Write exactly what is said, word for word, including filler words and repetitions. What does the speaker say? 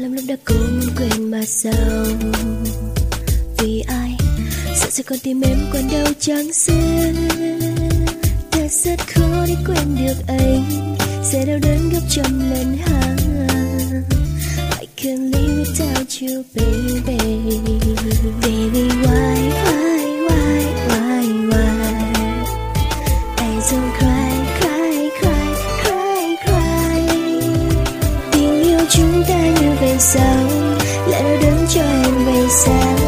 lắm lúc đã cố muốn quên mà sao? Vì ai sợ sẽ con tim em còn đâu chẳng xưa. Thật rất khó để quên được anh, sẽ đau đớn gấp trăm lần hàng. I can't live without you, baby. Baby, why, why, why, why, why? Please don't cry, cry, cry, cry, cry. Tình yêu chúng ta như vậy sao, lại đau đớn cho em vậy sao?